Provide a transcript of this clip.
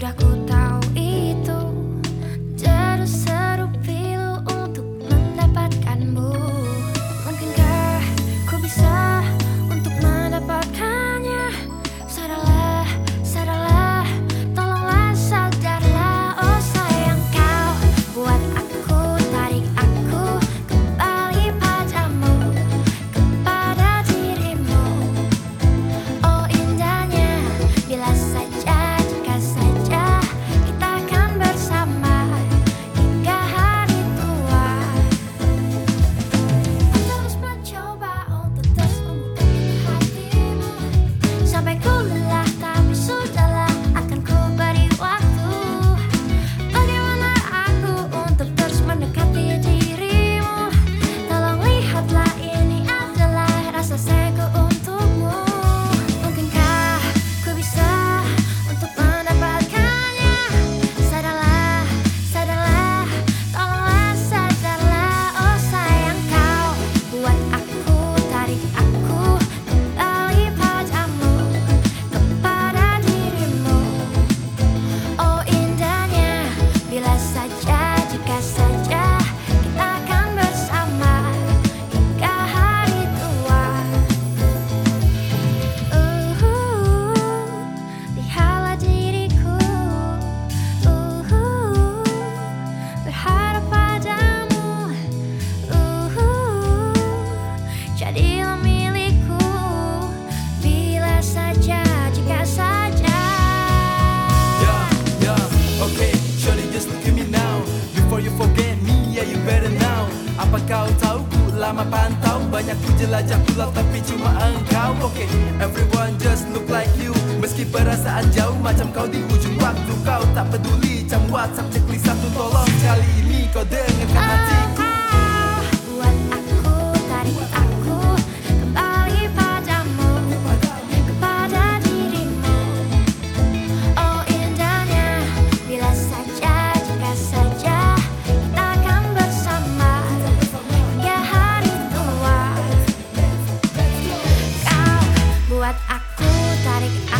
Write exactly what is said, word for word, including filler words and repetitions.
Sudah ku tahu itu, terus seru pilu untuk mendapatkanmu. Mungkinkah ku bisa untuk mendapatkannya? Sadarlah, sadarlah, tolonglah sadarlah. Oh sayang, kau buat aku, tarik aku kembali padamu, kepada dirimu. Oh indahnya, bila saja, jika saja kita akan bersama hingga hari tua. Terus mencoba untuk terus memutar hatimu sampai ku lelah, tapi sudahlah, akan ku beri waktu. Bagaimana aku untuk terus mendekati dirimu? Tolong lihatlah, ini adalah rasa sayangku untukmu. Mungkinkah ku bisa untuk mendapatkannya? Sadarlah, sadarlah, tolonglah sadarlah. Oh sayang, kau buat aku, tarik aku kembali padamu, kepada dirimu. Oh indahnya, bila saja, jika saja kita akan bersama hingga hari tua. Uh, lihatlah diriku, uh, berharap padamu, uh, jadilah milikku, bila saja, jika saja. Yeah, yeah, okay, surely just look at me now. Before you forget me, yeah you better now. Apa kau tahu ku lama pantau, banyak ku jelajah pulau tapi cuma engkau. Okay, everyone just look like you. Meski perasaan jauh macam kau di ujung waktu, kau tak peduli jam WhatsApp checklist satu. Tolong kali ini kau dengarkan hatiku. Buat aku, tarik aku kembali padamu, kepada dirimu. Oh indahnya, bila saja, jika saja kita akan bersama hingga hari tua. Kau buat aku, tarik